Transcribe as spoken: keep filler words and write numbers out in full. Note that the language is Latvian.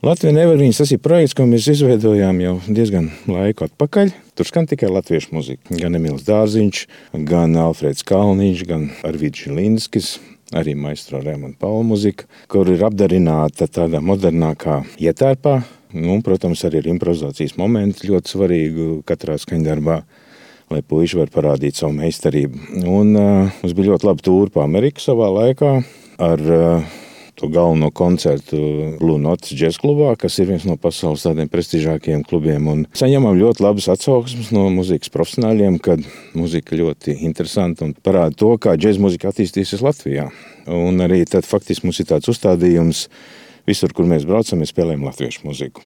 Latvija nevarīņas, tas ir projekts, ko mēs izveidojām jau diezgan laiku atpakaļ. Tur skan tikai latviešu muzika. Gan Emīls Dārziņš, gan Alfrēds Kalniņš, gan Arvids Žilinskis, arī maestro Rēmona Paula muzika, kur ir apdarināta tādā modernākā ietērpā. Nu, protams, arī ir improvizācijas momenti ļoti svarīgi katrā skaņdarbā, lai puiši var parādīt savu meistarību. Un uh, mums bija ļoti laba tūra pa Ameriku savā laikā ar uh, to galveno koncertu Blue Notes džez klubā, kas ir viens no pasaules tādiem prestižākajiem klubiem. Un saņemam ļoti labas atsauksmes no muzikas profesionāļiem, kad muzika ļoti interesanta un parāda to, kā džez muzika attīstīsies Latvijā. Un arī tad faktiski mums ir tāds uzstādījums, visur, kur mēs braucam, mēs spēlējam latviešu muziku.